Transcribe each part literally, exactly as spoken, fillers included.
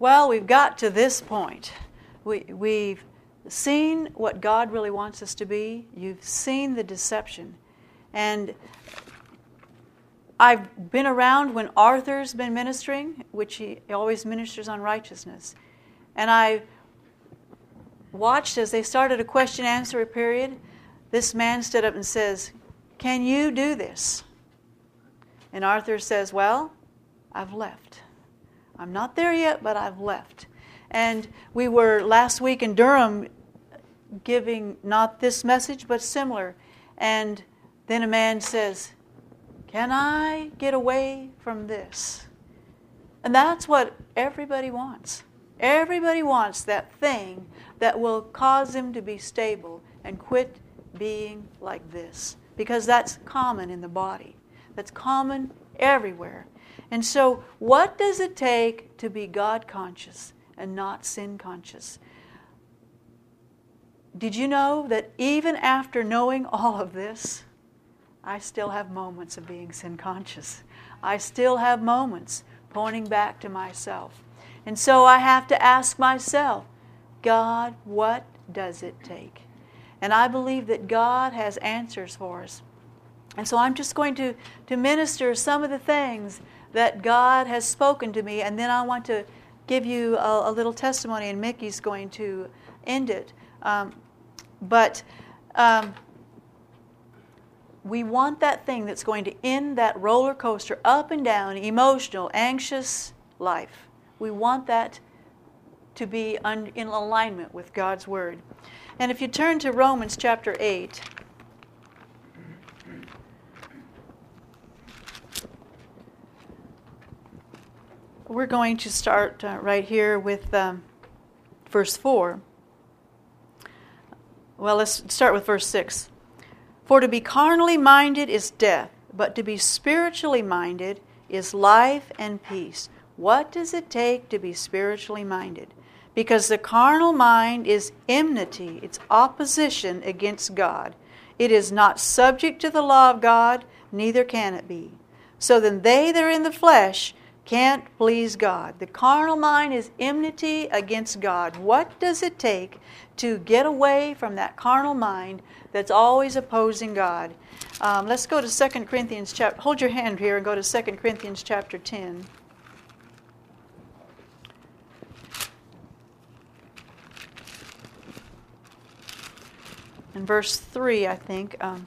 Well, we've got to this point. We, we've seen what God really wants us to be. You've seen the deception. And I've been around when Arthur's been ministering, which he always ministers on righteousness. And I watched as they started a question-answer period. This man stood up and says, "Can you do this?" And Arthur says, "Well, I've left. I'm not there yet, but I've left." And we were last week in Durham giving not this message, but similar. And then a man says, "Can I get away from this?" And that's what everybody wants. Everybody wants that thing that will cause them to be stable and quit being like this. Because that's common in the body. That's common everywhere. And so, what does it take to be God-conscious and not sin-conscious? Did you know that even after knowing all of this, I still have moments of being sin-conscious. I still have moments pointing back to myself. And so I have to ask myself, God, what does it take? And I believe that God has answers for us. And so I'm just going to, to minister some of the things that God has spoken to me, and then I want to give you a, a little testimony, and Mickey's going to end it. Um, but um, we want that thing that's going to end that roller coaster, up and down, emotional, anxious life. We want that to be un, in alignment with God's Word. And if you turn to Romans chapter eight, we're going to start uh, right here with um, verse four. Well, let's start with verse six. For to be carnally minded is death, but to be spiritually minded is life and peace. What does it take to be spiritually minded? Because the carnal mind is enmity, it's opposition against God. It is not subject to the law of God, neither can it be. So then they that are in the flesh can't please God. The carnal mind is enmity against God. What does it take to get away from that carnal mind that's always opposing God? Um, let's go to Second Corinthians chapter. Hold your hand here and go to Second Corinthians chapter ten. In verse three, I think. Um,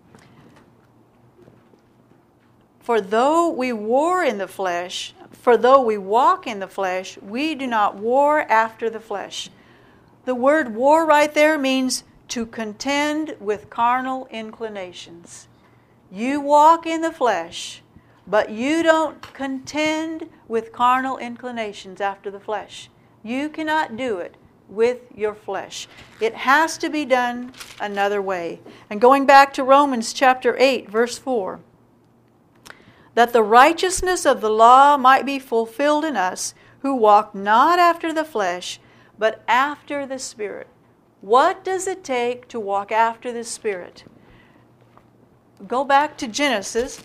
For though we war in the flesh, for though we walk in the flesh, we do not war after the flesh. The word war right there means to contend with carnal inclinations. You walk in the flesh, but you don't contend with carnal inclinations after the flesh. You cannot do it with your flesh. It has to be done another way. And going back to Romans chapter eight, verse four. That the righteousness of the law might be fulfilled in us, who walk not after the flesh, but after the Spirit. What does it take to walk after the Spirit? Go back to Genesis.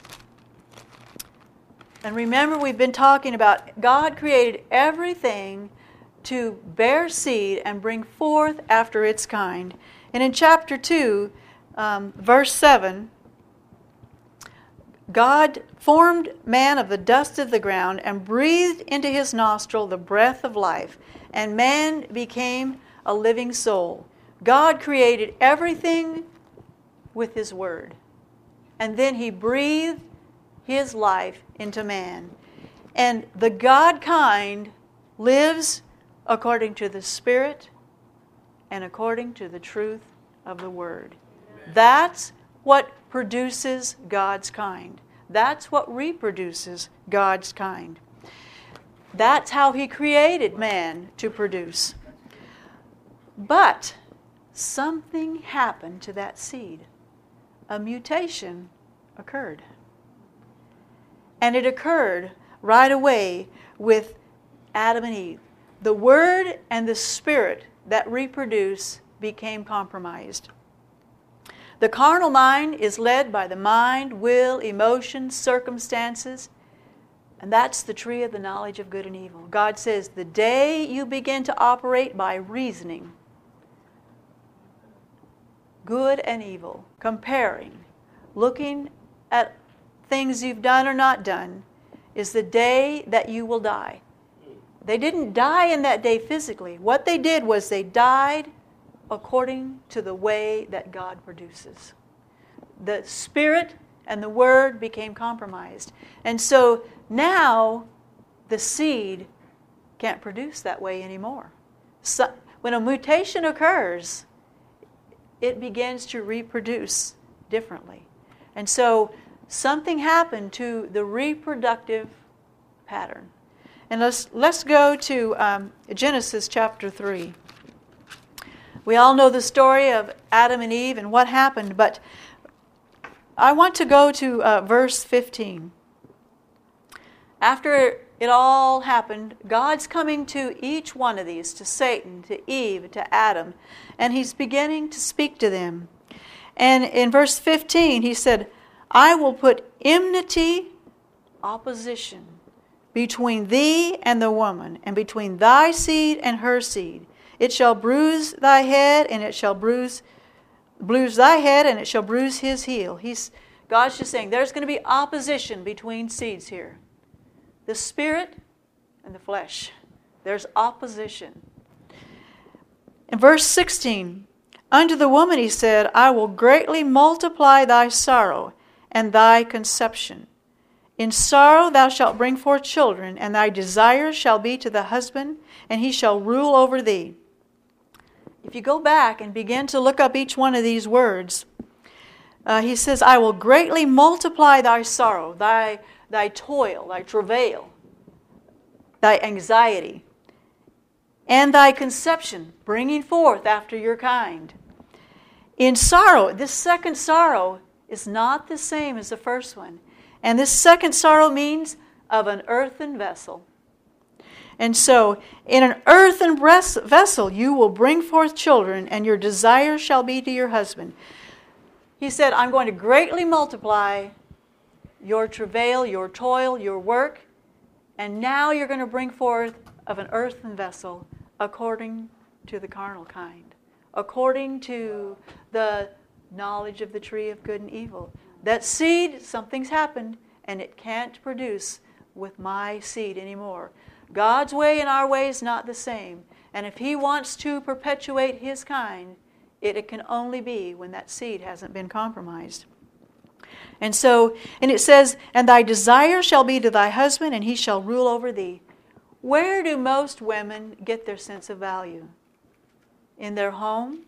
And remember, we've been talking about God created everything to bear seed and bring forth after its kind. And in chapter two, um, verse seven, God formed man of the dust of the ground and breathed into his nostril the breath of life, and man became a living soul. God created everything with his word, and then he breathed his life into man. And the God kind lives according to the Spirit and according to the truth of the Word. Amen. That's what produces God's kind. That's what reproduces God's kind. That's how He created man to produce. But something happened to that seed. A mutation occurred. And it occurred right away with Adam and Eve. The Word and the Spirit that reproduce became compromised. The carnal mind is led by the mind, will, emotions, circumstances. And that's the tree of the knowledge of good and evil. God says the day you begin to operate by reasoning, good and evil, comparing, looking at things you've done or not done, is the day that you will die. They didn't die in that day physically. What they did was they died according to the way that God produces. The Spirit and the Word became compromised. And so now the seed can't produce that way anymore. So when a mutation occurs, it begins to reproduce differently. And so something happened to the reproductive pattern. And let's let's go to um, Genesis chapter three. We all know the story of Adam and Eve and what happened, but I want to go to uh, verse fifteen. After it all happened, God's coming to each one of these, to Satan, to Eve, to Adam, and He's beginning to speak to them. And in verse fifteen, He said, I will put enmity, opposition, between thee and the woman, and between thy seed and her seed. It shall bruise thy head, and it shall bruise, bruise thy head, and it shall bruise his heel. He's, God's just saying there's going to be opposition between seeds here. The spirit and the flesh. There's opposition. In verse sixteen, unto the woman he said, I will greatly multiply thy sorrow and thy conception. In sorrow thou shalt bring forth children, and thy desire shall be to the husband, and he shall rule over thee. If you go back and begin to look up each one of these words, uh, he says, I will greatly multiply thy sorrow, thy, thy toil, thy travail, thy anxiety, and thy conception, bringing forth after your kind. In sorrow, this second sorrow is not the same as the first one. And this second sorrow means of an earthen vessel. And so, in an earthen vessel you will bring forth children, and your desire shall be to your husband. He said, I'm going to greatly multiply your travail, your toil, your work, and now you're going to bring forth of an earthen vessel according to the carnal kind, according to the knowledge of the tree of good and evil. That seed, something's happened, and it can't produce with my seed anymore. God's way and our way is not the same. And if He wants to perpetuate His kind, it, it can only be when that seed hasn't been compromised. And so, and it says, and thy desire shall be to thy husband, and he shall rule over thee. Where do most women get their sense of value? In their home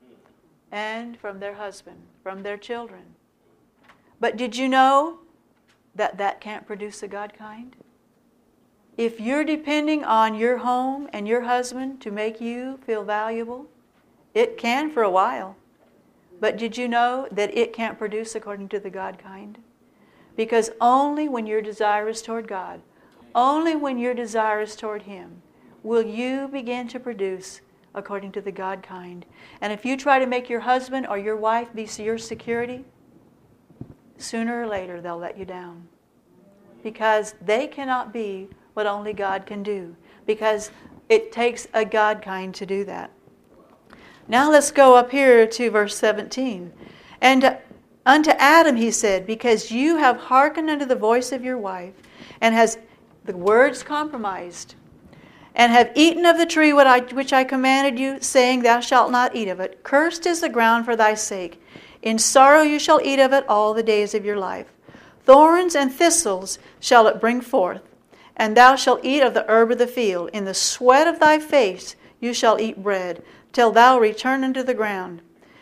and from their husband, from their children. But did you know that that can't produce a God kind? If you're depending on your home and your husband to make you feel valuable, it can for a while. But did you know that it can't produce according to the God kind? Because only when your desire is toward God, only when your desire is toward Him, will you begin to produce according to the God kind. And if you try to make your husband or your wife be your security, sooner or later they'll let you down. Because they cannot be what only God can do. Because it takes a God kind to do that. Now let's go up here to verse seventeen. And unto Adam he said, because you have hearkened unto the voice of your wife, and has the words compromised, and have eaten of the tree which I commanded you, saying, thou shalt not eat of it. Cursed is the ground for thy sake. In sorrow you shall eat of it all the days of your life. Thorns and thistles shall it bring forth, and thou shalt eat of the herb of the field. In the sweat of thy face you shall eat bread, till thou return unto the ground.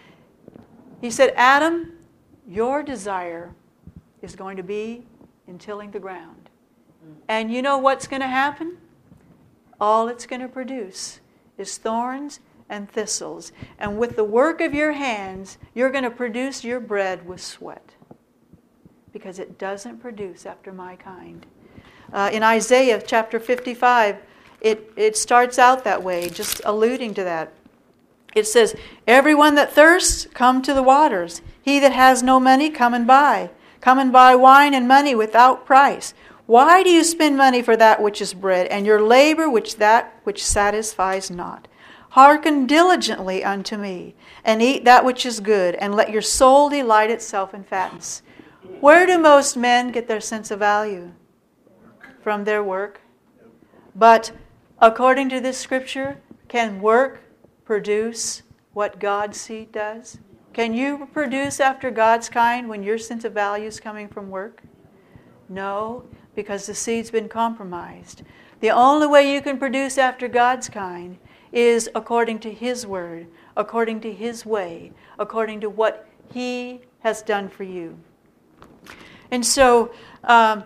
He said, Adam, your desire is going to be in tilling the ground. And you know what's going to happen? All it's going to produce is thorns and thistles. And with the work of your hands, you're going to produce your bread with sweat. Because it doesn't produce after my kind. Uh, in Isaiah chapter fifty-five, it, it starts out that way, just alluding to that. It says, everyone that thirsts, come to the waters. He that has no money, come and buy. Come and buy wine and money without price. Why do you spend money for that which is bread, and your labor which that which satisfies not? Hearken diligently unto me, and eat that which is good, and let your soul delight itself in fatness. Where do most men get their sense of value? From their work. But according to this scripture, can work produce what God's seed does? Can you produce after God's kind when your sense of value is coming from work? No, because the seed's been compromised. The only way you can produce after God's kind is according to His word, according to His way, according to what He has done for you. And so, um,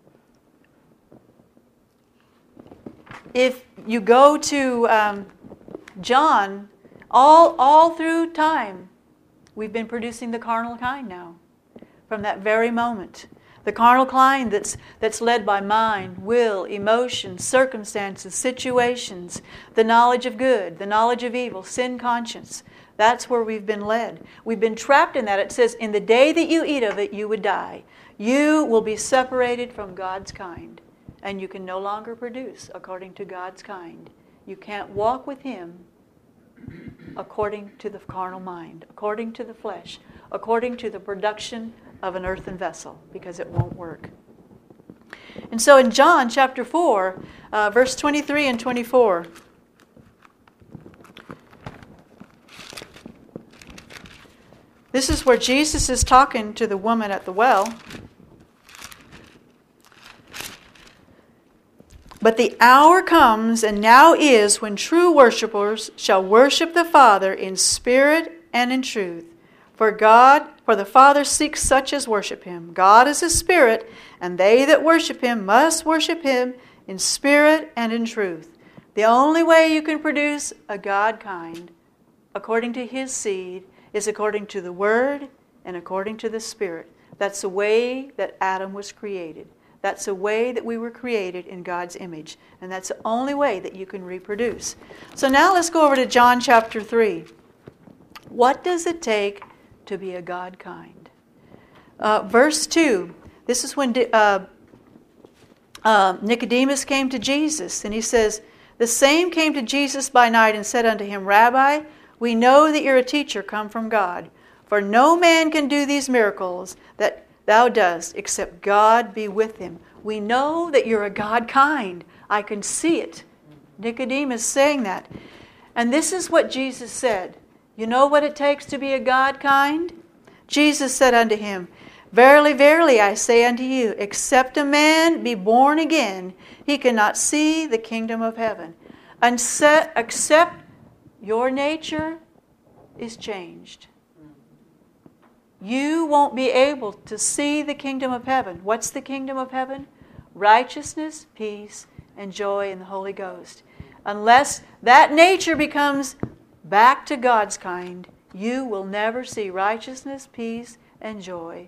if you go to um, John, all all through time, we've been producing the carnal kind now, from that very moment. The carnal kind that's that's led by mind, will, emotions, circumstances, situations, the knowledge of good, the knowledge of evil, sin conscience. That's where we've been led. We've been trapped in that. It says, in the day that you eat of it, you would die. You will be separated from God's kind, and you can no longer produce according to God's kind. You can't walk with Him according to the carnal mind, according to the flesh, according to the production of an earthen vessel, because it won't work. And so in John chapter four, uh, verse twenty-three and twenty-four, this is where Jesus is talking to the woman at the well. But the hour comes, and now is, when true worshipers shall worship the Father in spirit and in truth. For God, for the Father seeks such as worship Him. God is a spirit, and they that worship Him must worship Him in spirit and in truth. The only way you can produce a God kind, according to His seed, is according to the Word and according to the Spirit. That's the way that Adam was created. That's the way that we were created in God's image. And that's the only way that you can reproduce. So now let's go over to John chapter three. What does it take to be a God kind? Uh, verse two. This is when uh, uh, Nicodemus came to Jesus. And he says, the same came to Jesus by night and said unto him, Rabbi, we know that you're a teacher come from God. For no man can do these miracles that thou dost, except God be with him. We know that you're a God kind. I can see it. Nicodemus saying that. And this is what Jesus said. You know what it takes to be a God kind? Jesus said unto him, Verily, verily, I say unto you, except a man be born again, he cannot see the kingdom of heaven. And set, except your nature is changed, you won't be able to see the kingdom of heaven. What's the kingdom of heaven? Righteousness, peace, and joy in the Holy Ghost. Unless that nature becomes back to God's kind, you will never see righteousness, peace, and joy.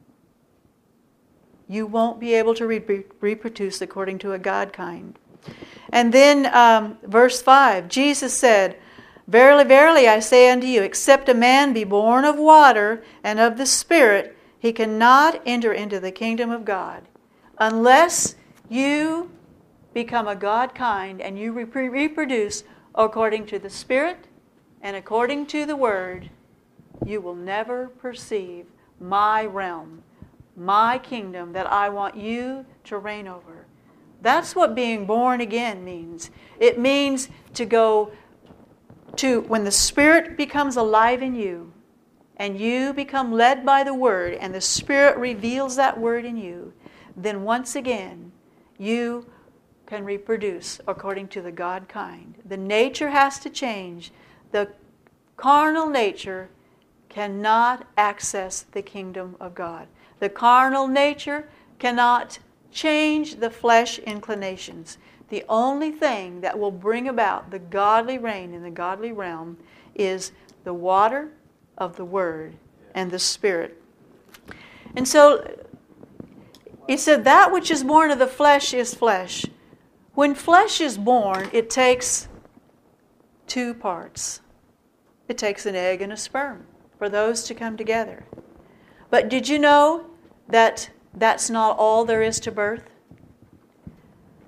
You won't be able to re- reproduce according to a God kind. And then um, verse five, Jesus said, Verily, verily, I say unto you, except a man be born of water and of the Spirit, he cannot enter into the kingdom of God. Unless you become a God kind and you rep- reproduce according to the Spirit and according to the Word, you will never perceive my realm, my kingdom that I want you to reign over. That's what being born again means. It means to go to, when the Spirit becomes alive in you, and you become led by the Word, and the Spirit reveals that Word in you, then once again, you can reproduce according to the God kind. The nature has to change. The carnal nature cannot access the kingdom of God. The carnal nature cannot change the flesh inclinations. The only thing that will bring about the godly reign in the godly realm is the water of the Word and the Spirit. And so, he said, that which is born of the flesh is flesh. When flesh is born, it takes two parts. It takes an egg and a sperm for those to come together. But did you know that that's not all there is to birth?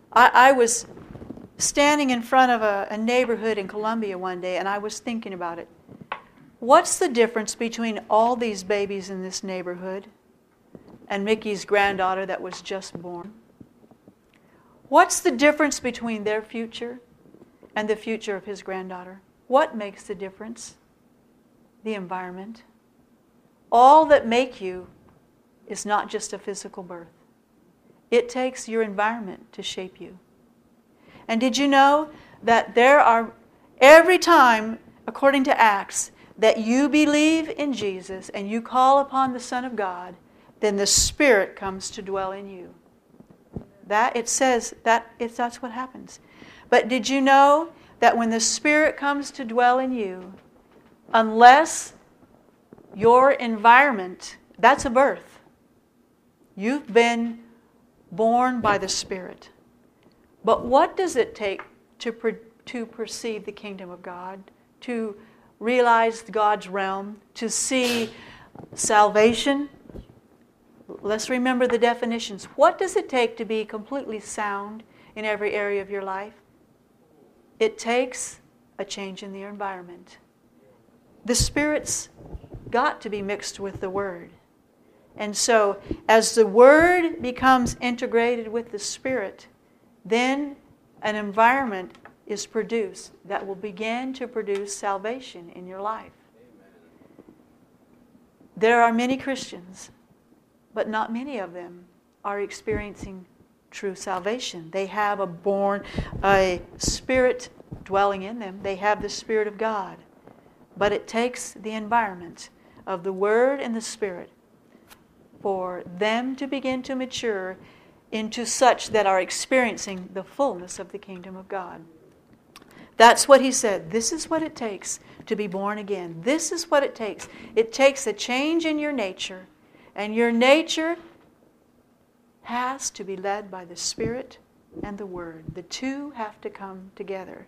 I, I was standing in front of a, a neighborhood in Columbia one day, and I was thinking about it. What's the difference between all these babies in this neighborhood and Mickey's granddaughter that was just born? What's the difference between their future and the future of his granddaughter? What makes the difference? The environment. All that make you is not just a physical birth. It takes your environment to shape you. And did you know that there are, every time, according to Acts, that you believe in Jesus and you call upon the Son of God, then the Spirit comes to dwell in you. That, it says, that it's, that's what happens. But did you know that when the Spirit comes to dwell in you, unless your environment, that's a birth. You've been born by the Spirit. But what does it take to, per, to perceive the kingdom of God, to realize God's realm, to see salvation? Let's remember the definitions. What does it take to be completely sound in every area of your life? It takes a change in the environment. The Spirit's got to be mixed with the Word. And so, as the Word becomes integrated with the Spirit, then an environment is produced that will begin to produce salvation in your life. There are many Christians, but not many of them are experiencing true salvation. They have a born, a Spirit dwelling in them. They have the Spirit of God. But it takes the environment of the Word and the Spirit for them to begin to mature into such that are experiencing the fullness of the kingdom of God. That's what he said. This is what it takes to be born again. This is what it takes. It takes a change in your nature. And your nature has to be led by the Spirit and the Word. The two have to come together.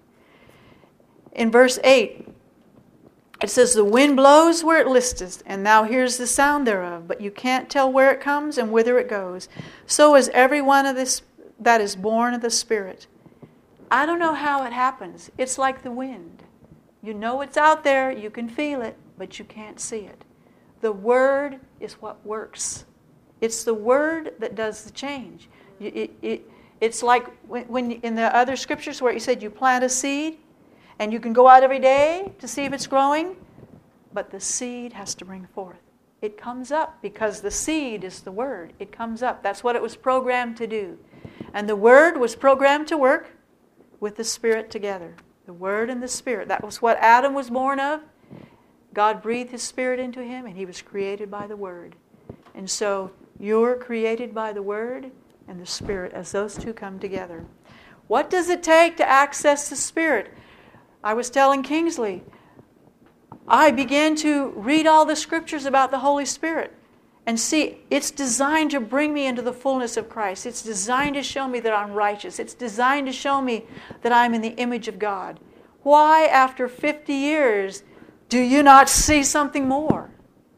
In verse eight, it says, the wind blows where it listeth, and thou hearest the sound thereof, but you can't tell where it comes and whither it goes. So is every one of this that is born of the Spirit. I don't know how it happens. It's like the wind. You know it's out there, you can feel it, but you can't see it. The Word is what works. It's the Word that does the change. It, it, it's like when, when in the other scriptures where he said you plant a seed, and you can go out every day to see if it's growing, but the seed has to bring forth. It comes up because the seed is the Word. It comes up. That's what it was programmed to do. And the Word was programmed to work with the Spirit together. The Word and the Spirit. That was what Adam was born of. God breathed His Spirit into him, and he was created by the Word. And so you're created by the Word and the Spirit as those two come together. What does it take to access the Spirit? I was telling Kingsley, I began to read all the scriptures about the Holy Spirit and see it's designed to bring me into the fullness of Christ. It's designed to show me that I'm righteous. It's designed to show me that I'm in the image of God. Why, after fifty years, do you not see something more?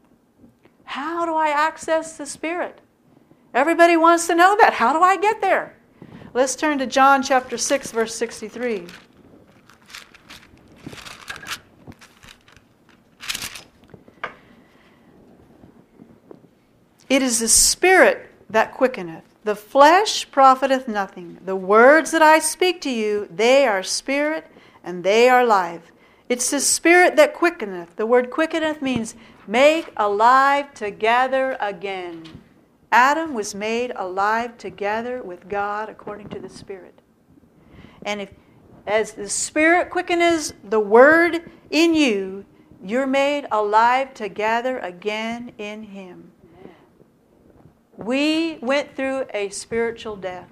How do I access the Spirit? Everybody wants to know that. How do I get there? Let's turn to John chapter six, verse sixty-three. It is the Spirit that quickeneth. The flesh profiteth nothing. The words that I speak to you, they are spirit and they are life. It's the Spirit that quickeneth. The word quickeneth means make alive together again. Adam was made alive together with God according to the Spirit. And if, as the Spirit quickeneth the Word in you, you're made alive together again in Him. We went through a spiritual death.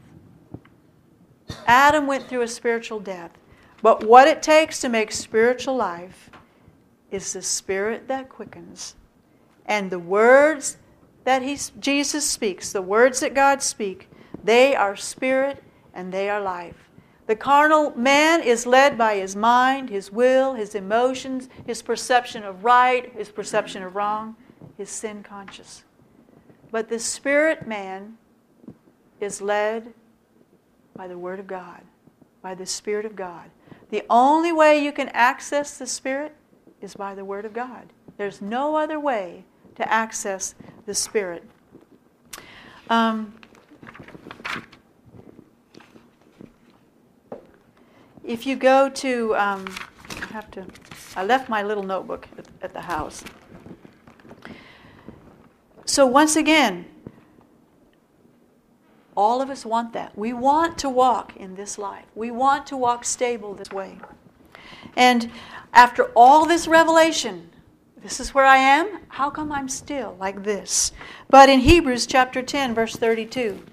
Adam went through a spiritual death. But what it takes to make spiritual life is the Spirit that quickens. And the words that he, Jesus speaks, the words that God speaks, they are spirit and they are life. The carnal man is led by his mind, his will, his emotions, his perception of right, his perception of wrong, his sin conscious. But the spirit man is led By the Word of God, by the Spirit of God. The only way you can access the Spirit is by the Word of God. There's no other way to access the Spirit. Um, if you go to, um, I have to, I left my little notebook at, at the house. So once again, all of us want that. We want to walk in this life. We want to walk stable this way. And after all this revelation, this is where I am. How come I'm still like this? But in Hebrews chapter ten, verse thirty-two.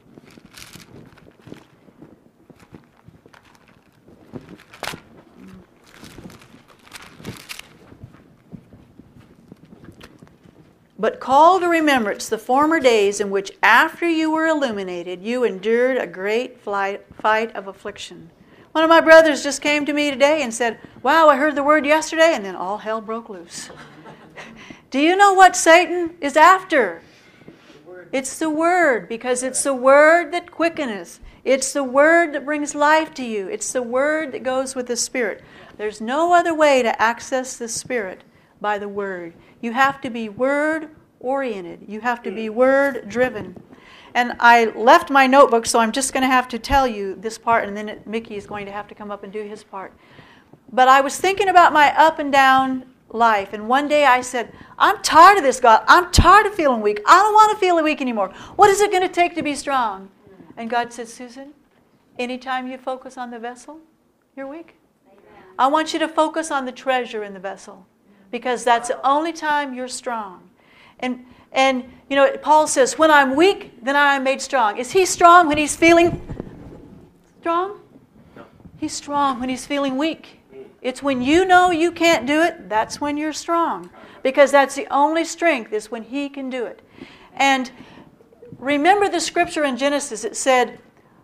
But call to remembrance the former days in which, after you were illuminated, you endured a great flight, fight of affliction. One of my brothers just came to me today and said, wow, I heard the word yesterday, and then all hell broke loose. Do you know what Satan is after? It's the Word, because it's the Word that quickeneth. It's the Word that brings life to you. It's the Word that goes with the Spirit. There's no other way to access the Spirit by the Word. You have to be Word-oriented. You have to be Word-driven. And I left my notebook, so I'm just going to have to tell you this part, and then Mickey is going to have to come up and do his part. But I was thinking about my up and down life, and one day I said, I'm tired of this, God. I'm tired of feeling weak. I don't want to feel weak anymore. What is it going to take to be strong? And God said, Susan, anytime you focus on the vessel, you're weak. Amen. I want you to focus on the treasure in the vessel, because that's the only time you're strong. And and you know, Paul says, when I'm weak, then I am made strong. Is he strong when he's feeling strong? No. He's strong when he's feeling weak. It's when you know you can't do it, that's when you're strong. Because that's the only strength, is when he can do it. And remember the scripture in Genesis, it said,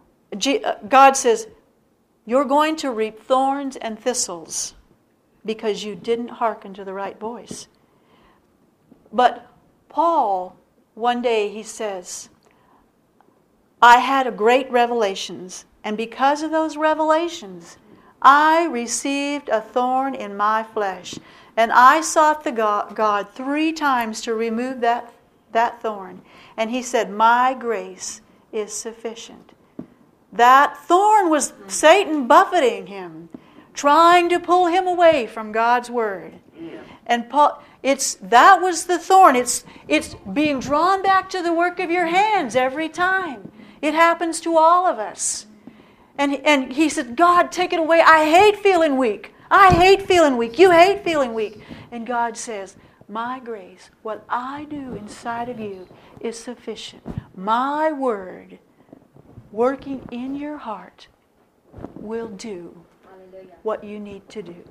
God says, you're going to reap thorns and thistles because you didn't hearken to the right voice. But Paul, one day he says, I had a great revelations, and because of those revelations, I received a thorn in my flesh, and I sought the God, God three times to remove that, that thorn. And he said, my grace is sufficient. That thorn was Satan buffeting him, trying to pull him away from God's word. Yeah. And Paul, it's that was the thorn. It's it's being drawn back to the work of your hands every time. It happens to all of us. And and he said, God, take it away. I hate feeling weak. I hate feeling weak. You hate feeling weak. And God says, my grace, what I do inside of you is sufficient. My word working in your heart will do what you need to do.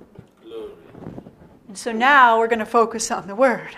And so now we're going to focus on the Word.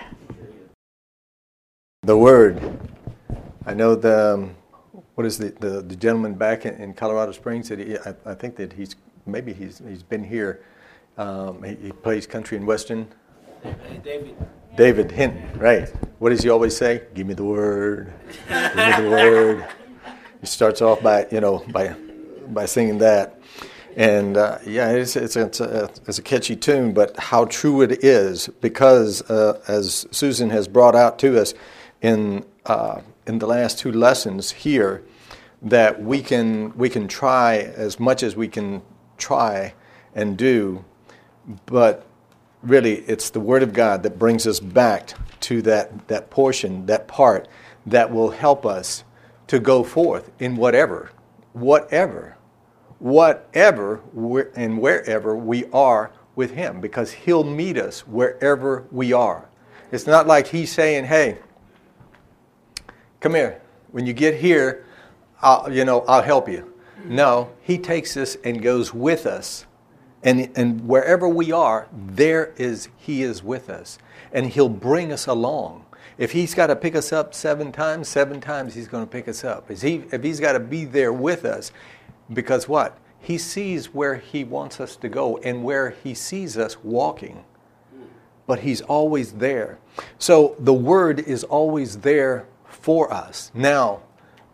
The Word. I know the, um, what is the, the, the gentleman back in, in Colorado Springs, that he, I, I think that he's, maybe he's he's been here. Um, he, he plays country and western. David. David Hinton, right. What does he always say? Give me the Word. Give me the Word. He starts off by, you know, by by singing that. And uh, yeah, it's it's a, it's, a, it's a catchy tune, but how true it is, because uh, as Susan has brought out to us in uh, in the last two lessons here, that we can we can try as much as we can try and do, but really it's the Word of God that brings us back to that that portion, that part that will help us to go forth in whatever, whatever. whatever and wherever we are with Him, because He'll meet us wherever we are. It's not like He's saying, hey, come here. When you get here, I'll, you know, I'll help you. No, He takes us and goes with us. And, and wherever we are, there is He is with us. And He'll bring us along. If He's got to pick us up seven times, seven times He's going to pick us up. If, he, if He's got to be there with us, because what? He sees where He wants us to go and where He sees us walking. But He's always there. So the Word is always there for us. Now,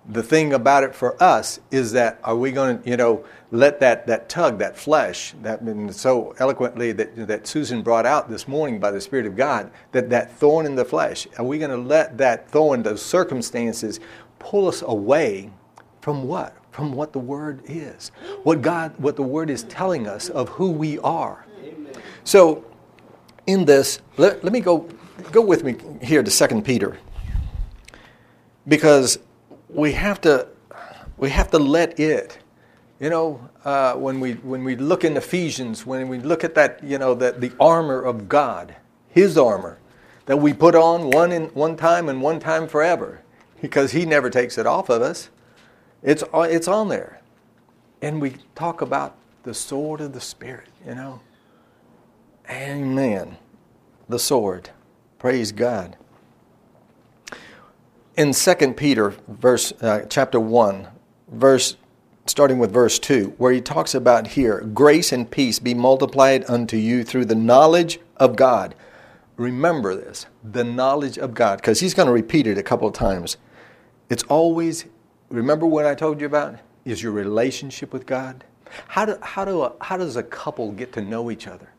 The thing about it for us is that are we going to, you know, let that, that tug, that flesh, that been so eloquently that, that Susan brought out this morning by the Spirit of God, that that thorn in the flesh, are we going to let that thorn, those circumstances, pull us away from what? From what the Word is. What God, what the Word is telling us of who we are. Amen. So, in this, let, let me go, go with me here to Second Peter. Because we have to, we have to let it, you know, uh, when we when we look in Ephesians, when we look at that, you know, that the armor of God, His armor, that we put on one in one time and one time forever, because He never takes it off of us. It's it's on there, and we talk about the sword of the Spirit, you know. Amen. The sword, praise God. In Second Peter, verse uh, chapter one, verse starting with verse two, where he talks about here, grace and peace be multiplied unto you through the knowledge of God. Remember this, the knowledge of God, because he's going to repeat it a couple of times. It's always, remember what I told you about? Is your relationship with God. How do how do a, how does a couple get to know each other?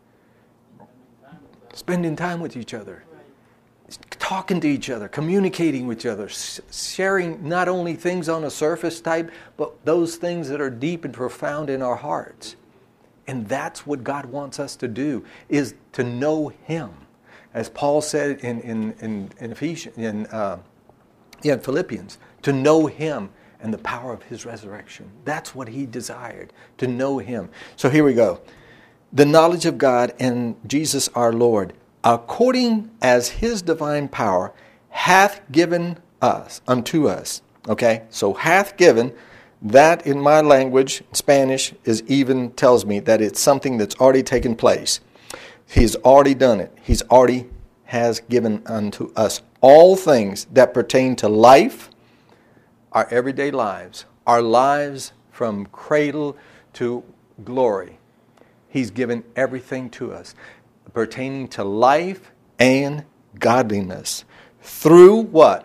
Spending time with each other. Talking to each other, communicating with each other, sharing not only things on a surface type, but those things that are deep and profound in our hearts. And that's what God wants us to do, is to know Him. As Paul said in in in, in Ephesians, in, uh, in Philippians, to know Him and the power of His resurrection. That's what he desired, to know Him. So here we go. The knowledge of God and Jesus our Lord, according as His divine power hath given us, unto us. Okay, so hath given, that in my language, Spanish, is even tells me that it's something that's already taken place. He's already done it. He's already has given unto us all things that pertain to life, our everyday lives, our lives from cradle to glory. He's given everything to us pertaining to life and godliness. Through what?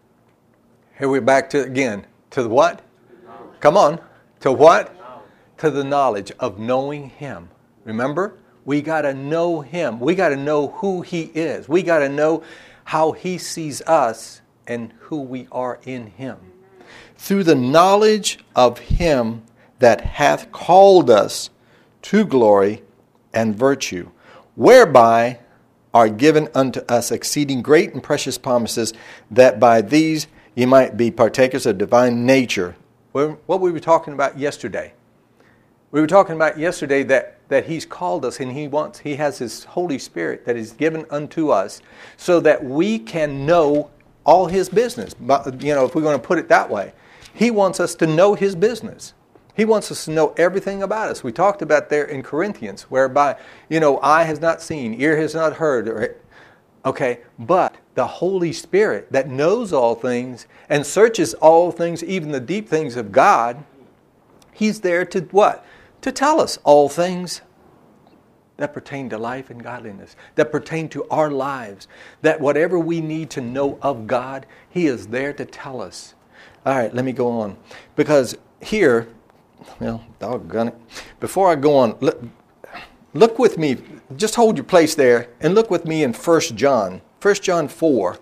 Here we're back to again. To the what? Come on. To what? To the knowledge of knowing Him. Remember? We got to know Him. We got to know who He is. We got to know how He sees us and who we are in Him. Through the knowledge of Him that hath called us to glory and virtue, whereby are given unto us exceeding great and precious promises, that by these ye might be partakers of divine nature. What we were talking about yesterday. We were talking about yesterday that, that He's called us, and He wants, He has His Holy Spirit that is given unto us so that we can know all His business. But, you know, if we're going to put it that way, He wants us to know His business. He wants us to know everything about us. We talked about there in Corinthians, whereby, you know, eye has not seen, ear has not heard. Or, okay, but the Holy Spirit that knows all things and searches all things, even the deep things of God, He's there to what? To tell us all things that pertain to life and godliness, that pertain to our lives, that whatever we need to know of God, He is there to tell us. All right, let me go on. Because here, well, doggone it. Before I go on, look, look with me. Just hold your place there and look with me in First John. First John four.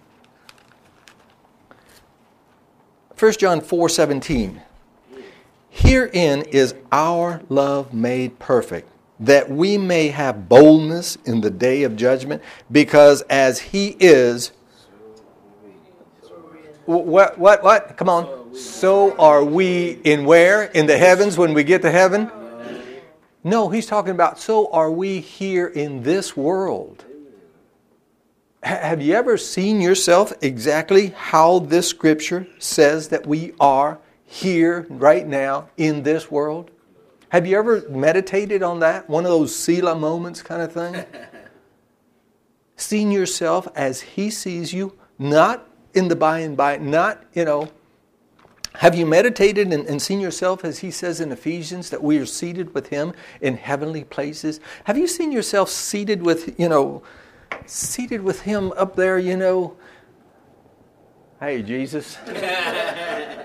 First John four seventeen. Herein is our love made perfect, that we may have boldness in the day of judgment, because as He is... What, what, what? Come on. So are we in where? In the heavens when we get to heaven? No, he's talking about so are we here in this world. H- have you ever seen yourself exactly how this scripture says that we are here right now in this world? Have you ever meditated on that? One of those Selah moments kind of thing? Seen yourself as He sees you, not in the by and by, not, you know, have you meditated and, and seen yourself, as he says in Ephesians, that we are seated with Him in heavenly places? Have you seen yourself seated with, you know, seated with Him up there, you know, hey, Jesus.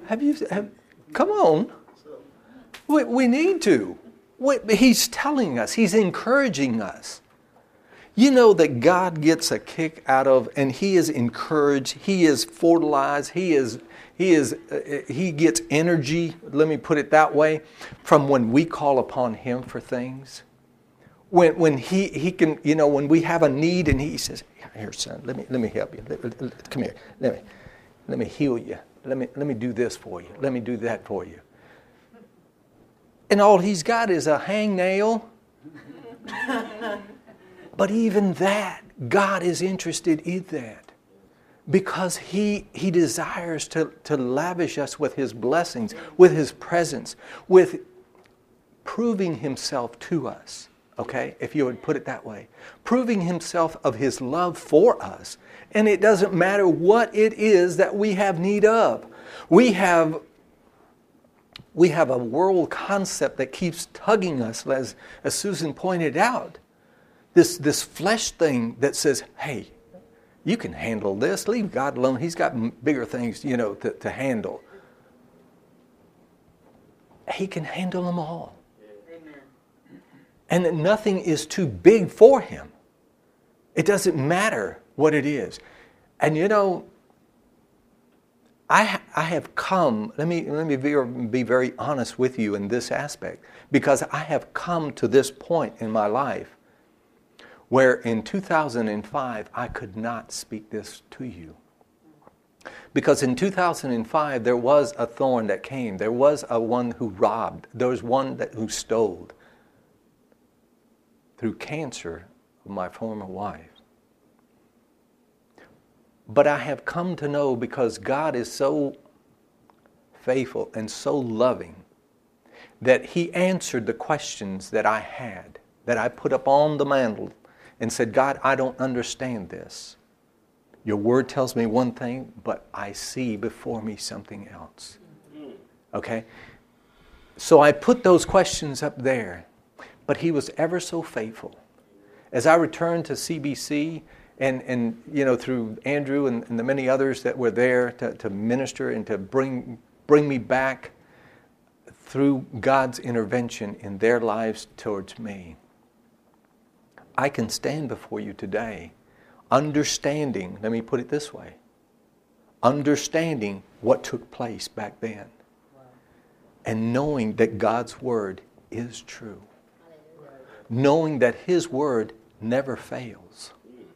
Have you? Have, come on. We, we need to. We, he's telling us. He's encouraging us. You know that God gets a kick out of, and He is encouraged. He is fertilized. He is. He is. Uh, he gets energy. Let me put it that way, from when we call upon Him for things. When when He He can, you know, when we have a need, and He says, "Here, son, let me let me help you. Let, let, let, come here. Let me let me heal you. Let me let me do this for you. Let me do that for you." And all He's got is a hangnail. But even that, God is interested in that. Because He He desires to, to lavish us with His blessings, with His presence, with proving Himself to us. Okay? If you would put it that way. Proving Himself of His love for us. And it doesn't matter what it is that we have need of. We have we have a world concept that keeps tugging us, as, as Susan pointed out. This, this flesh thing that says, hey, you can handle this. Leave God alone. He's got bigger things, you know, to, to handle. He can handle them all. Amen. And that nothing is too big for Him. It doesn't matter what it is. And you know, I I have come, let me, let me be, be very honest with you in this aspect, because I have come to this point in my life where in two thousand five, I could not speak this to you. Because in two thousand five, there was a thorn that came. There was a one who robbed. There was one that who stole through cancer of my former wife. But I have come to know, because God is so faithful and so loving, that He answered the questions that I had, that I put up on the mantle, and said, God, I don't understand this. Your word tells me one thing, but I see before me something else. Okay? So I put those questions up there, but He was ever so faithful. As I returned to C B C, and, and you know, through Andrew and, and the many others that were there to, to minister and to bring bring me back through God's intervention in their lives towards me, I can stand before you today understanding, let me put it this way, understanding what took place back then. Wow. And knowing that God's Word is true. Wow. Knowing that His Word never fails.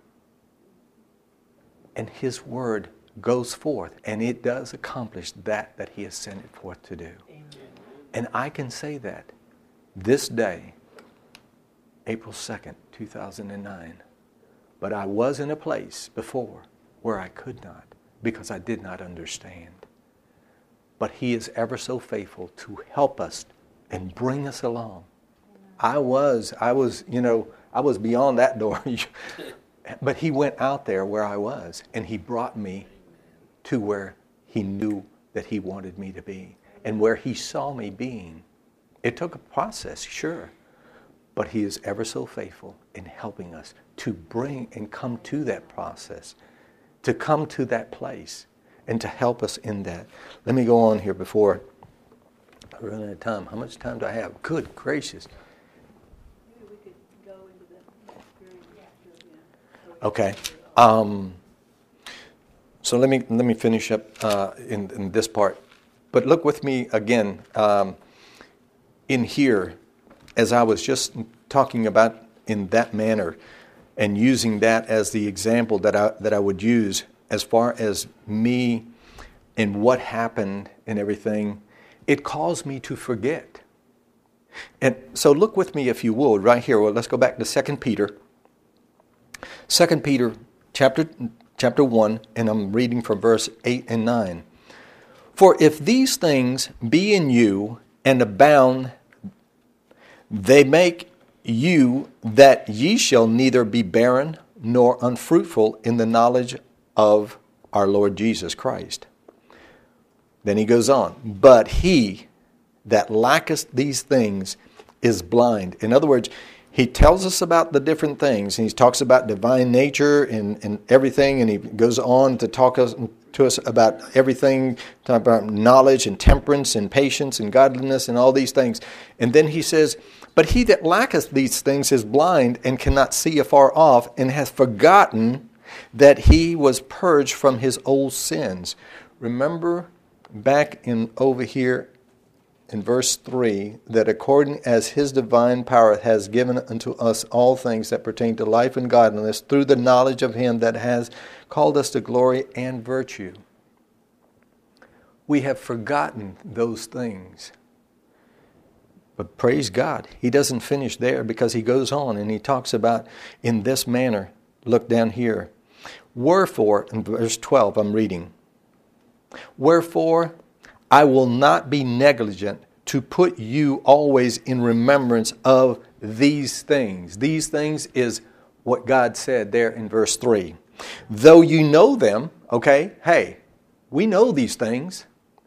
And His Word goes forth, and it does accomplish that that He has sent it forth to do. Amen. And I can say that this day, April second, two thousand nine. But I was in a place before where I could not, because I did not understand. But He is ever so faithful to help us and bring us along. I was, I was, you know, I was beyond that door. But He went out there where I was, and He brought me to where He knew that He wanted me to be, and where He saw me being. It took a process, sure. But He is ever so faithful in helping us to bring and come to that process, to come to that place, and to help us in that. Let me go on here before I run out of time. How much time do I have? Good gracious. Maybe we could go into the experience. Okay. Um, so let me let me finish up uh, in, in this part. But look with me again um, in here. As I was just talking about in that manner and using that as the example that I, that I would use as far as me and what happened and everything, it caused me to forget. And so look with me, if you would, right here. Well, let's go back to Second Peter. Second Peter chapter, chapter one, and I'm reading from verse eight and nine. For if these things be in you and abound, they make you that ye shall neither be barren nor unfruitful in the knowledge of our Lord Jesus Christ. Then he goes on, but he that lacketh these things is blind. In other words, he tells us about the different things, and he talks about divine nature and, and everything, and he goes on to talk us to us about everything, talking about knowledge and temperance and patience and godliness and all these things. And then he says, but he that lacketh these things is blind and cannot see afar off, and hath forgotten that he was purged from his old sins. Remember back in over here in verse three, that according as his divine power has given unto us all things that pertain to life and godliness, through the knowledge of him that has called us to glory and virtue. We have forgotten those things. But praise God, he doesn't finish there, because he goes on and he talks about in this manner. Look down here. Wherefore, in verse twelve I'm reading. Wherefore, I will not be negligent to put you always in remembrance of these things. These things is what God said there in verse three. Though you know them, okay, hey, we know these things.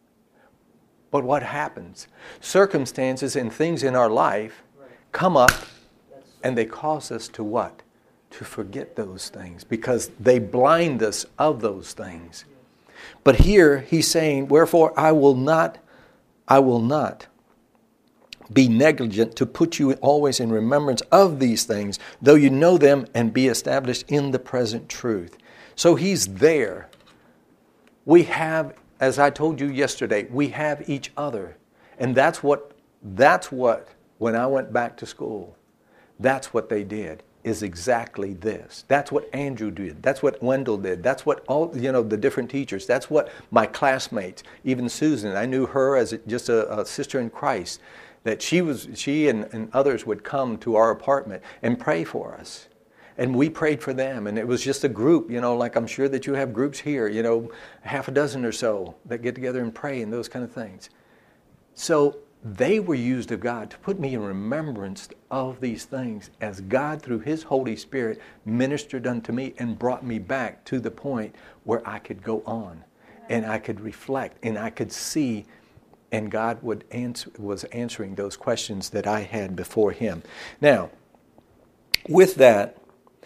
But what happens? Circumstances and things in our life come up and they cause us to what? To forget those things, because they blind us of those things. But here he's saying, wherefore I will not, I will not be negligent to put you always in remembrance of these things, though you know them and be established in the present truth. So he's there. We have, as I told you yesterday, we have each other. And that's what, that's what, when I went back to school, that's what they did. Is exactly this. That's what Andrew did. That's what Wendell did. That's what all, you know, the different teachers. That's what my classmates, even Susan, I knew her as just a, a sister in Christ, that she was, she and, and others would come to our apartment and pray for us. And we prayed for them. And it was just a group, you know, like I'm sure that you have groups here, you know, half a dozen or so that get together and pray and those kind of things. So they were used of God to put me in remembrance of these things as God, through His Holy Spirit, ministered unto me and brought me back to the point where I could go on and I could reflect and I could see, and God would answer, was answering those questions that I had before Him. Now, with that,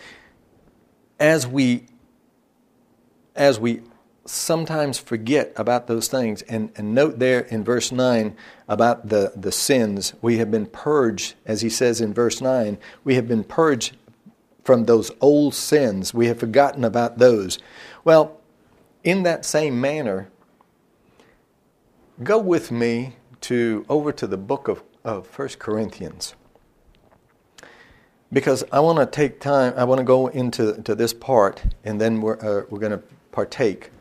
as we as we sometimes forget about those things, and, and note there in verse nine about the, the sins, we have been purged, as he says in verse nine, we have been purged from those old sins. We have forgotten about those. Well, in that same manner, go with me to over to the book of, of First Corinthians. Because I want to take time, I want to go into to this part, and then we're, uh, we're going to partake.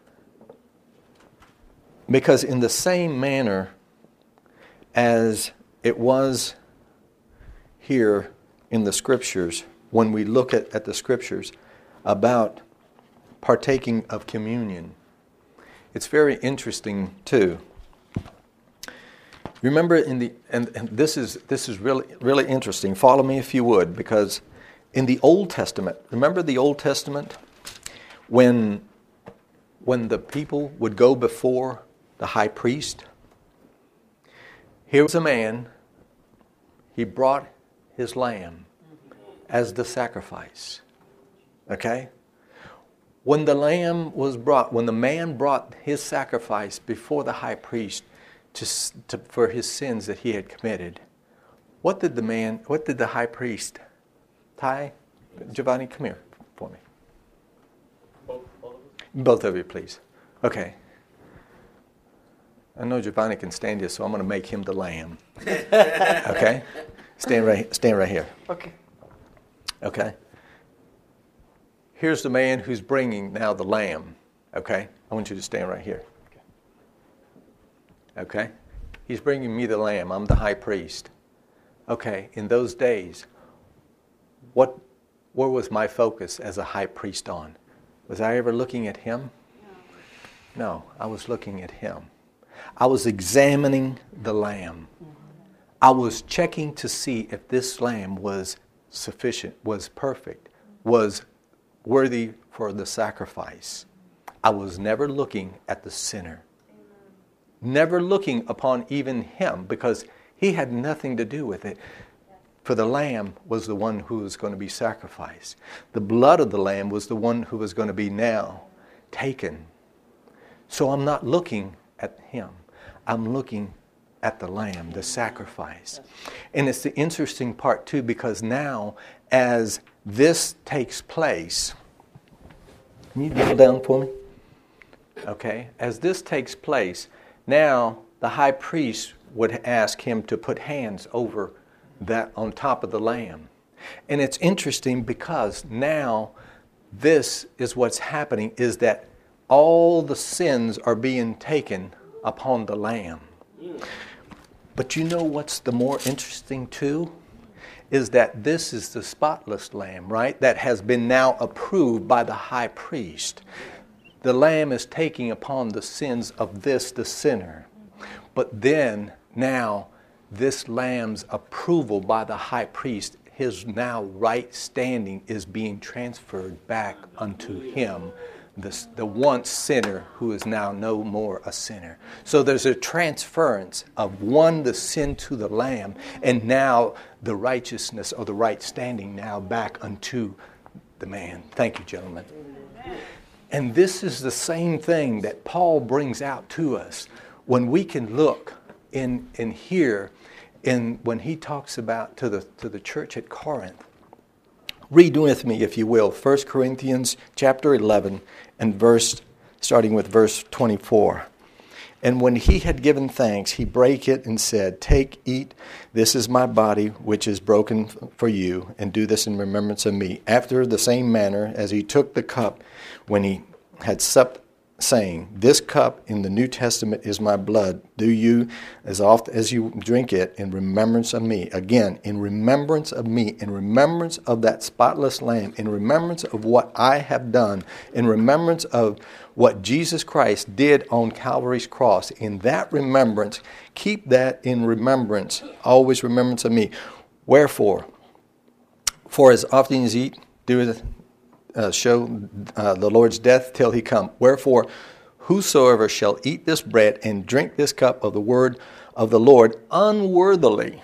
Because in the same manner as it was here in the Scriptures, when we look at, at the Scriptures about partaking of communion, it's very interesting too. Remember in the, and, and this is this is really really interesting. Follow me if you would, because in the Old Testament, remember the Old Testament, when when the people would go before the high priest, here was a man, he brought his lamb as the sacrifice. Okay? When the lamb was brought, when the man brought his sacrifice before the high priest to, to, for his sins that he had committed, what did the man, what did the high priest, Ty, Giovanni, come here for me. Both, both of you? Both of you, please. Okay. I know Giovanni can stand here, so I'm going to make him the lamb. Okay? Stand right, stand right here. Okay. Okay? Here's the man who's bringing now the lamb. Okay? I want you to stand right here. Okay? He's bringing me the lamb. I'm the high priest. Okay, in those days, what, where was my focus as a high priest on? Was I ever looking at him? No, no, I was looking at him. I was examining the lamb. I was checking to see if this lamb was sufficient, was perfect, was worthy for the sacrifice. I was never looking at the sinner. Never looking upon even him, because he had nothing to do with it. For the lamb was the one who was going to be sacrificed. The blood of the lamb was the one who was going to be now taken So I'm not looking at him. I'm looking at the lamb, the sacrifice. And it's the interesting part too, because now as this takes place, can you kneel down for me? Okay, as this takes place, now the high priest would ask him to put hands over that on top of the lamb. And it's interesting because now this is what's happening, is that all the sins are being taken upon the lamb. But you know what's the more interesting too? Is that this is the spotless lamb, right? That has been now approved by the high priest. The lamb is taking upon the sins of this, the sinner. But then, now, this lamb's approval by the high priest, his now right standing is being transferred back unto him, the, the once sinner who is now no more a sinner. So there's a transference of one, the sin to the lamb, and now the righteousness or the right standing now back unto the man. Thank you, gentlemen. And this is the same thing that Paul brings out to us when we can look in in here in when he talks about to the to the church at Corinth. Read with me, if you will, First Corinthians chapter eleven and verse starting with verse twenty-four. And when he had given thanks, he brake it and said, "Take, eat, this is my body, which is broken for you, and do this in remembrance of me." After the same manner as he took the cup when he had supped, saying, "This cup in the New Testament is my blood. Do you, as oft as you drink it, in remembrance of me." Again, in remembrance of me, in remembrance of that spotless lamb, in remembrance of what I have done, in remembrance of what Jesus Christ did on Calvary's cross. In that remembrance, keep that in remembrance, always remembrance of me. Wherefore, for as often as ye eat, do it, uh, show uh, the Lord's death till he come. Wherefore, whosoever shall eat this bread and drink this cup of the word of the Lord unworthily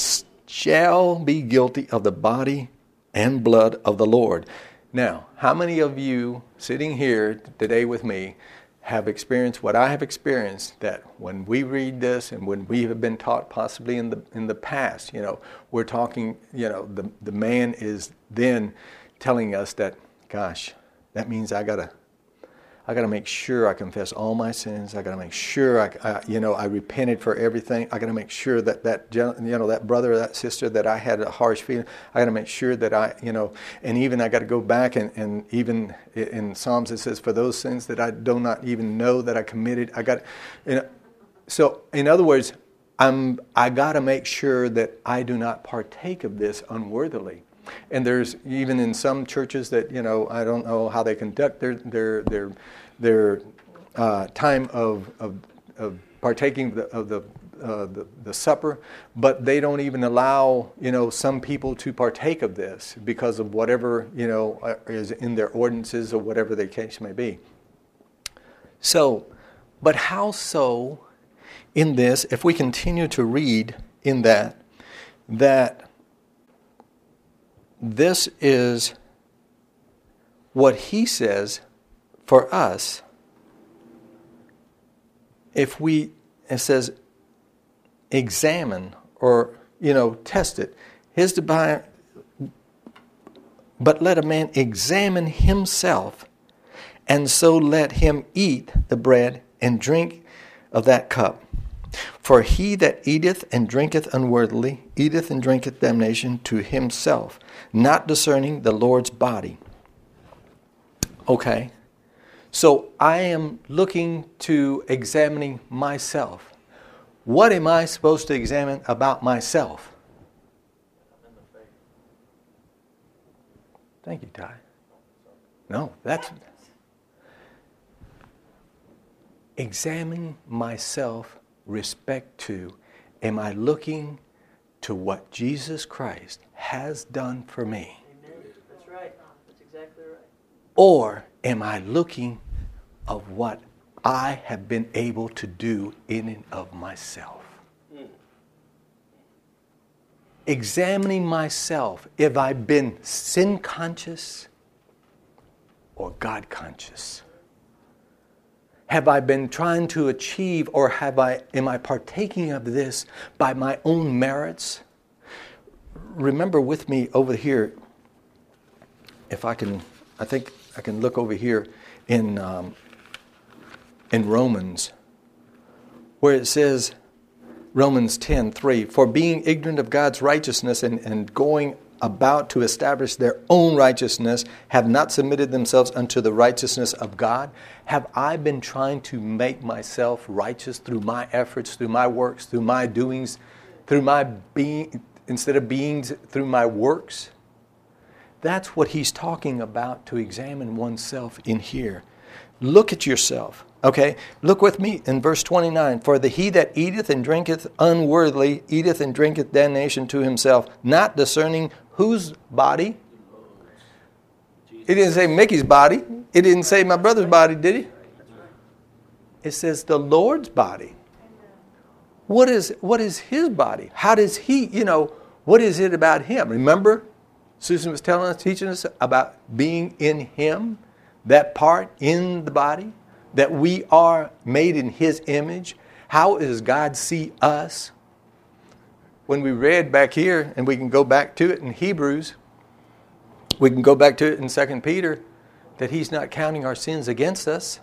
shall be guilty of the body and blood of the Lord. Now, how many of you sitting here today with me have experienced what I have experienced, that when we read this and when we have been taught possibly in the in the past, you know, we're talking, you know, the, the man is then telling us that, gosh, that means I gotta I got to make sure I confess all my sins. I got to make sure I, I, you know, I repented for everything. I got to make sure that that, you know, that brother or that sister that I had a harsh feeling, I got to make sure that I, you know, and even I got to go back and, and even in Psalms it says, for those sins that I do not even know that I committed, I got, you know, so in other words, I'm, I got to make sure that I do not partake of this unworthily. And there's even in some churches that, you know, I don't know how they conduct their their their their uh, time of, of of partaking of the of the, uh, the the supper, but they don't even allow, you know, some people to partake of this because of whatever, you know, is in their ordinances or whatever the case may be. So, but how so in this, if we continue to read in that, that this is what he says for us. If we, it says, examine or, you know, test it. His divine, but let a man examine himself, and so let him eat the bread and drink of that cup. For he that eateth and drinketh unworthily, eateth and drinketh damnation to himself, not discerning the Lord's body. Okay, so I am looking to examining myself. What am I supposed to examine about myself? Thank you, Ty. No, that's... Examining myself respect to, am I looking to what Jesus Christ has done for me? Amen. That's right. That's exactly right. Or am I looking of what I have been able to do in and of myself? Mm. Examining myself, if I've been sin conscious or God conscious. Have I been trying to achieve, or have I am I partaking of this by my own merits? Remember with me over here, if I can, I think I can look over here in um, in Romans, where it says, Romans ten three, for being ignorant of God's righteousness and, and going about to establish their own righteousness, have not submitted themselves unto the righteousness of God. Have I been trying to make myself righteous through my efforts, through my works, through my doings, through my being, instead of being through my works? That's what he's talking about, to examine oneself in here. Look at yourself. Okay, look with me in verse twenty-nine. For the he that eateth and drinketh unworthily eateth and drinketh damnation to himself, not discerning whose body? It didn't say Mickey's body. It didn't say my brother's body, did it? It says the Lord's body. What is what is his body? How does he, you know, what is it about him? Remember, Susan was telling us, teaching us about being in him, that part in the body, that we are made in his image. How does God see us? When we read back here, and we can go back to it in Hebrews, we can go back to it in Second Peter, that he's not counting our sins against us.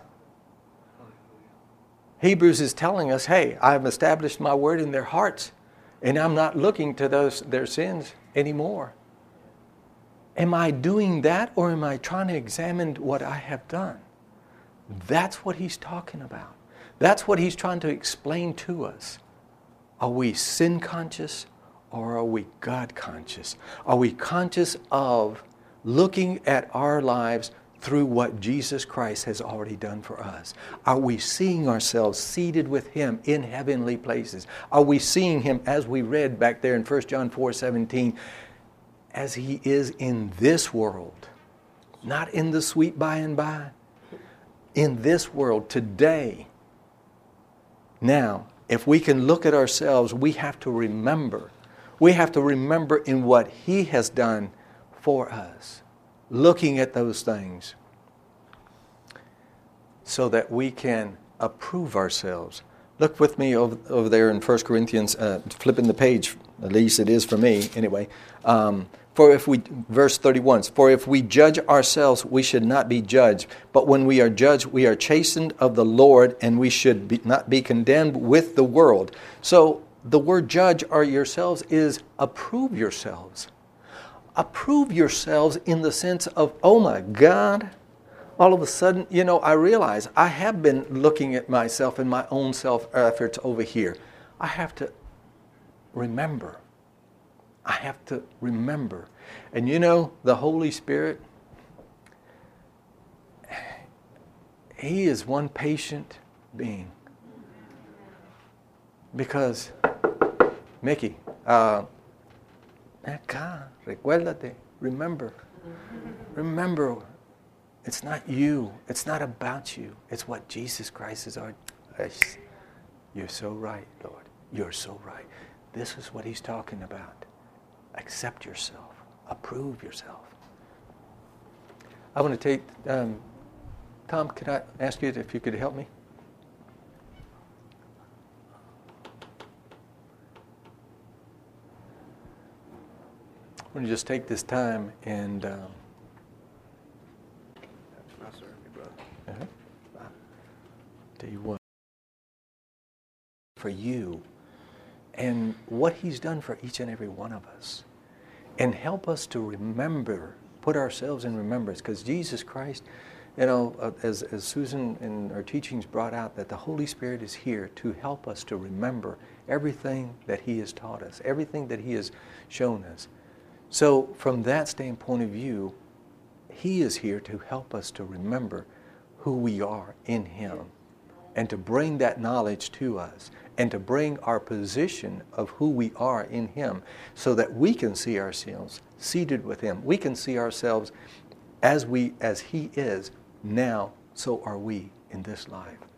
Hebrews is telling us, hey, I've established my word in their hearts, and I'm not looking to those their sins anymore. Am I doing that, or am I trying to examine what I have done? That's what he's talking about. That's what he's trying to explain to us. Are we sin conscious, or are we God conscious? Are we conscious of looking at our lives through what Jesus Christ has already done for us? Are we seeing ourselves seated with him in heavenly places? Are we seeing him, as we read back there in First John four seventeen, as he is in this world, not in the sweet by and by, in this world today? Now, if we can look at ourselves, we have to remember. We have to remember in what he has done for us. Looking at those things so that we can approve ourselves. Look with me over, over there in First Corinthians, uh, flipping the page, at least it is for me anyway. Um, For if we, verse thirty-one, for if we judge ourselves, we should not be judged. But when we are judged, we are chastened of the Lord, and we should be, not be condemned with the world. So the word judge or yourselves is approve yourselves. Approve yourselves in the sense of, oh my God, all of a sudden, you know, I realize I have been looking at myself and my own self-efforts over here. I have to remember. I have to remember. And you know, the Holy Spirit, he is one patient being. Because, Mickey, uh, acá, recuérdate, remember. Remember, it's not you. It's not about you. It's what Jesus Christ is. Our, you're so right, Lord. You're so right. This is what he's talking about. Accept yourself. Approve yourself. I want to take, um, Tom, could I ask you if you could help me? I want to just take this time and um, uh-huh. tell you what, for you, and what he's done for each and every one of us. And help us to remember, put ourselves in remembrance. Because Jesus Christ, you know, uh, as, as Susan in her teachings brought out, that the Holy Spirit is here to help us to remember everything that he has taught us, everything that he has shown us. So from that standpoint of view, he is here to help us to remember who we are in him, and to bring that knowledge to us, and to bring our position of who we are in him, so that we can see ourselves seated with him. We can see ourselves as we as he is now, so are we in this life.